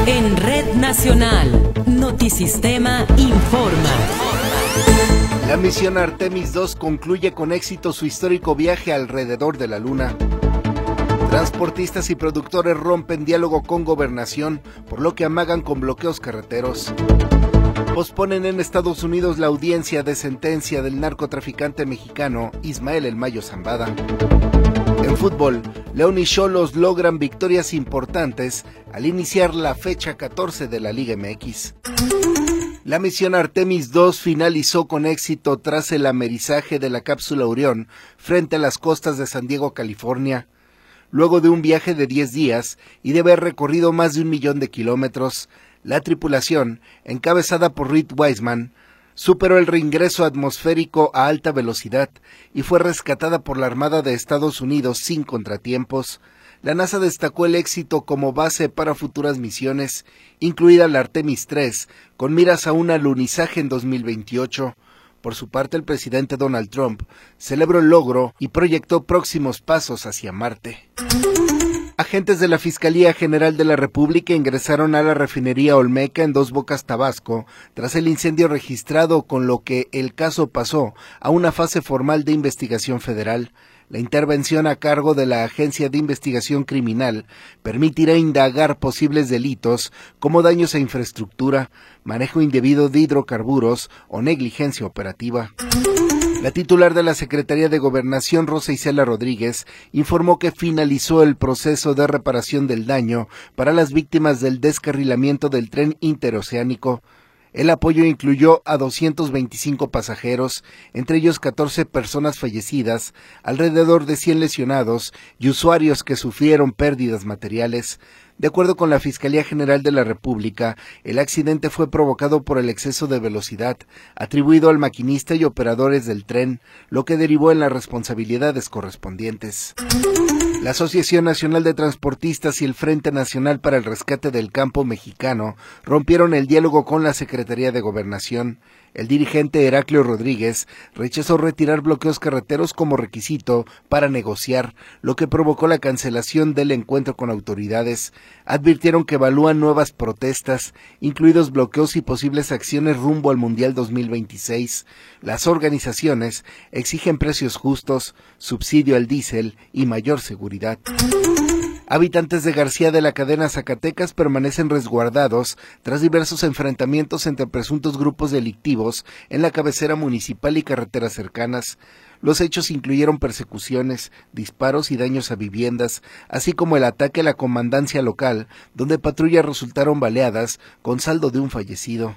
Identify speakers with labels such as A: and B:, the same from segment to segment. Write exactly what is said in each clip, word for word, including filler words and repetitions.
A: En Red Nacional, Notisistema informa.
B: La misión Artemis dos concluye con éxito su histórico viaje alrededor de la Luna. Transportistas y productores rompen diálogo con Gobernación, por lo que amagan con bloqueos carreteros. Posponen en Estados Unidos la audiencia de sentencia del narcotraficante mexicano Ismael El Mayo Zambada. En fútbol, León y Xolos logran victorias importantes al iniciar la fecha catorce de la Liga M X. La misión Artemis dos finalizó con éxito tras el amerizaje de la cápsula Orión frente a las costas de San Diego, California. Luego de un viaje de diez días y de haber recorrido más de un millón de kilómetros, la tripulación, encabezada por Reed Wiseman, superó el reingreso atmosférico a alta velocidad y fue rescatada por la Armada de Estados Unidos sin contratiempos. La NASA destacó el éxito como base para futuras misiones, incluida la Artemis tres, con miras a un alunizaje en dos mil veintiocho. Por su parte, el presidente Donald Trump celebró el logro y proyectó próximos pasos hacia Marte. Agentes de la Fiscalía General de la República ingresaron a la refinería Olmeca en Dos Bocas, Tabasco, tras el incendio registrado, con lo que el caso pasó a una fase formal de investigación federal. La intervención a cargo de la Agencia de Investigación Criminal permitirá indagar posibles delitos como daños a infraestructura, manejo indebido de hidrocarburos o negligencia operativa. La titular de la Secretaría de Gobernación, Rosa Isela Rodríguez, informó que finalizó el proceso de reparación del daño para las víctimas del descarrilamiento del tren interoceánico. El apoyo incluyó a doscientos veinticinco pasajeros, entre ellos catorce personas fallecidas, alrededor de cien lesionados y usuarios que sufrieron pérdidas materiales. De acuerdo con la Fiscalía General de la República, el accidente fue provocado por el exceso de velocidad, atribuido al maquinista y operadores del tren, lo que derivó en las responsabilidades correspondientes. La Asociación Nacional de Transportistas y el Frente Nacional para el Rescate del Campo Mexicano rompieron el diálogo con la Secretaría de Gobernación. El dirigente Heraclio Rodríguez rechazó retirar bloqueos carreteros como requisito para negociar, lo que provocó la cancelación del encuentro con autoridades. Advirtieron que evalúan nuevas protestas, incluidos bloqueos y posibles acciones rumbo al Mundial dos mil veintiséis. Las organizaciones exigen precios justos, subsidio al diésel y mayor seguridad. Habitantes de García de la Cadena, Zacatecas, permanecen resguardados tras diversos enfrentamientos entre presuntos grupos delictivos en la cabecera municipal y carreteras cercanas. Los hechos incluyeron persecuciones, disparos y daños a viviendas, así como el ataque a la comandancia local, donde patrullas resultaron baleadas, con saldo de un fallecido.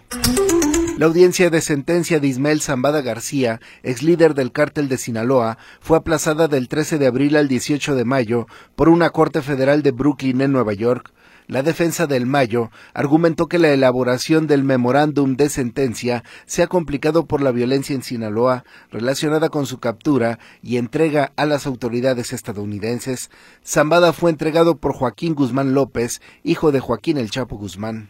B: La audiencia de sentencia de Ismael Zambada García, ex líder del cártel de Sinaloa, fue aplazada del trece de abril al dieciocho de mayo por una corte federal de Brooklyn en Nueva York. La defensa del Mayo argumentó que la elaboración del memorándum de sentencia se ha complicado por la violencia en Sinaloa relacionada con su captura y entrega a las autoridades estadounidenses. Zambada fue entregado por Joaquín Guzmán López, hijo de Joaquín El Chapo Guzmán.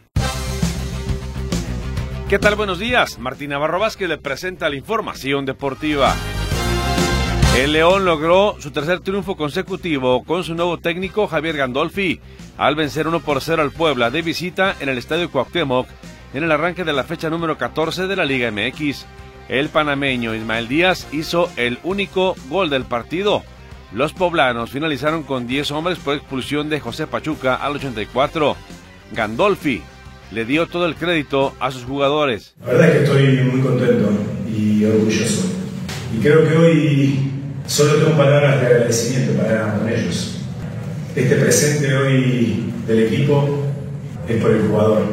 C: ¿Qué tal? Buenos días. Martín Navarro Vázquez le presenta la información deportiva. El León logró su tercer triunfo consecutivo con su nuevo técnico Javier Gandolfi al vencer uno por cero al Puebla de visita en el Estadio Cuauhtémoc en el arranque de la fecha número catorce de la Liga M X. El panameño Ismael Díaz hizo el único gol del partido. Los poblanos finalizaron con diez hombres por expulsión de José Pachuca al ochenta y cuatro. Gandolfi le dio todo el crédito a sus jugadores.
D: La verdad es que estoy muy contento y orgulloso. Y creo que hoy solo tengo palabras de agradecimiento para con ellos. Este presente hoy del equipo es por el jugador.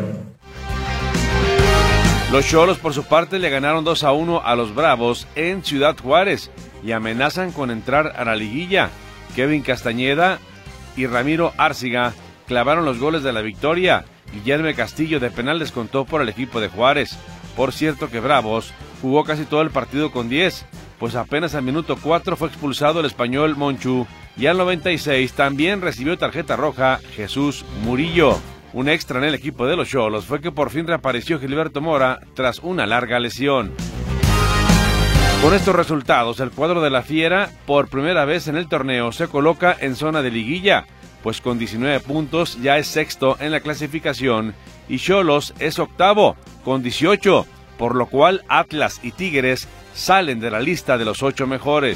C: Los Xolos, por su parte, le ganaron dos a uno a los Bravos en Ciudad Juárez y amenazan con entrar a la liguilla. Kevin Castañeda y Ramiro Árciga clavaron los goles de la victoria. Guillermo Castillo de penal descontó por el equipo de Juárez. Por cierto que Bravos jugó casi todo el partido con diez, pues apenas al minuto cuatro fue expulsado el español Monchu y al noventa y seis también recibió tarjeta roja Jesús Murillo. Un extra en el equipo de los Xolos fue que por fin reapareció Gilberto Mora tras una larga lesión. Con estos resultados, el cuadro de la Fiera, por primera vez en el torneo, se coloca en zona de liguilla. pues con diecinueve puntos ya es sexto en la clasificación y Xolos es octavo con dieciocho, por lo cual Atlas y Tigres salen de la lista de los ocho mejores.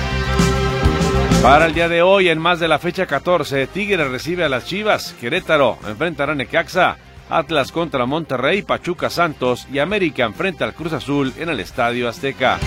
C: Para el día de hoy, en más de la fecha catorce, Tigres recibe a las Chivas, Querétaro enfrentará a Necaxa, Atlas contra Monterrey, Pachuca Santos y América enfrenta al Cruz Azul en el Estadio Azteca.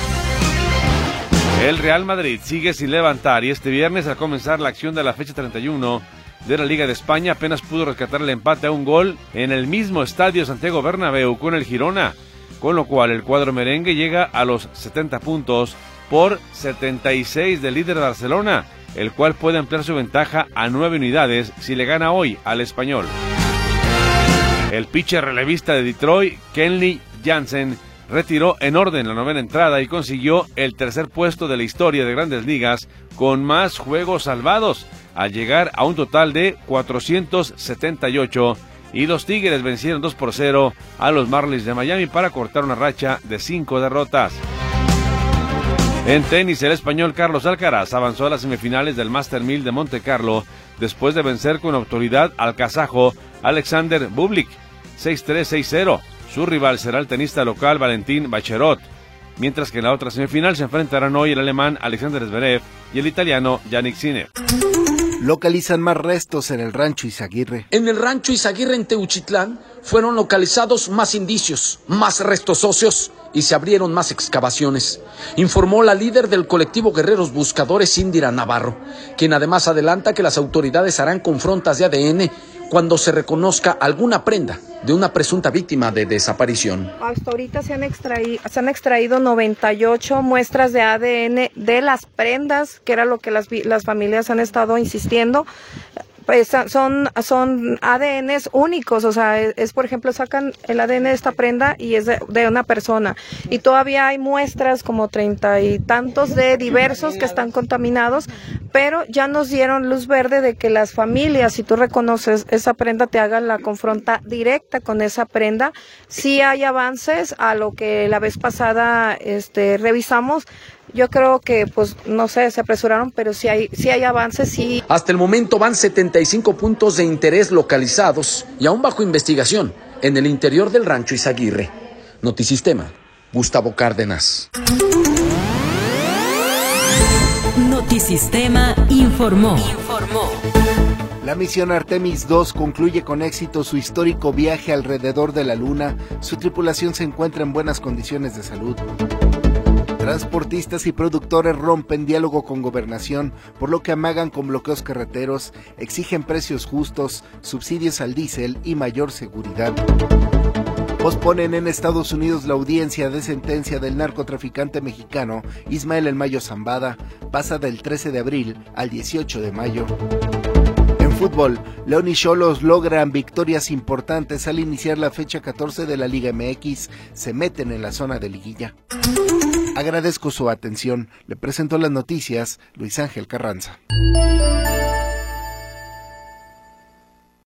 C: El Real Madrid sigue sin levantar y este viernes, al comenzar la acción de la fecha treinta y uno de la Liga de España, apenas pudo rescatar el empate a un gol en el mismo Estadio Santiago Bernabéu con el Girona, con lo cual el cuadro merengue llega a los setenta puntos por setenta y seis del líder Barcelona, el cual puede ampliar su ventaja a nueve unidades si le gana hoy al Español. El pitcher relevista de Detroit, Kenley Jansen, retiró en orden la novena entrada y consiguió el tercer puesto de la historia de Grandes Ligas con más juegos salvados, al llegar a un total de cuatrocientos setenta y ocho, y los Tigres vencieron dos por cero a los Marlins de Miami para cortar una racha de cinco derrotas. En tenis, el español Carlos Alcaraz avanzó a las semifinales del Master mil de Monte Carlo después de vencer con autoridad al kazajo Alexander Bublik seis tres seis cero. Su rival será el tenista local Valentín Bacherot, mientras que en la otra semifinal se enfrentarán hoy el alemán Alexander Zverev y el italiano Yannick Sinner.
B: Localizan más restos en el rancho Izaguirre.
E: En el rancho Izaguirre en Teuchitlán fueron localizados más indicios, más restos óseos y se abrieron más excavaciones, informó la líder del colectivo Guerreros Buscadores, Indira Navarro, quien además adelanta que las autoridades harán confrontas de A D N cuando se reconozca alguna prenda de una presunta víctima de desaparición.
F: Hasta ahorita se han extraído, se han extraído noventa y ocho muestras de A D N de las prendas, que era lo que las, las familias han estado insistiendo. Pues son, son A D Ns únicos, o sea, es, es por ejemplo, sacan el A D N de esta prenda y es de, de una persona. Y todavía hay muestras como treinta y tantos de diversos que están contaminados, pero ya nos dieron luz verde de que las familias, si tú reconoces esa prenda, te hagan la confronta directa con esa prenda. Sí hay avances a lo que la vez pasada este, revisamos. Yo creo que, pues, no sé, se apresuraron, pero sí hay, sí hay avances, sí.
E: Hasta el momento van setenta y cinco puntos de interés localizados y aún bajo investigación en el interior del rancho Izaguirre. Notisistema, Gustavo Cárdenas.
A: Notisistema informó. Informó.
B: La misión Artemis dos concluye con éxito su histórico viaje alrededor de la Luna. Su tripulación se encuentra en buenas condiciones de salud. Transportistas y productores rompen diálogo con Gobernación, por lo que amagan con bloqueos carreteros, exigen precios justos, subsidios al diésel y mayor seguridad. Posponen en Estados Unidos la audiencia de sentencia del narcotraficante mexicano Ismael El Mayo Zambada, pasa del trece de abril al dieciocho de mayo. En fútbol, León y Xolos logran victorias importantes al iniciar la fecha catorce de la Liga M X, se meten en la zona de liguilla. Agradezco su atención. Le presento las noticias, Luis Ángel Carranza.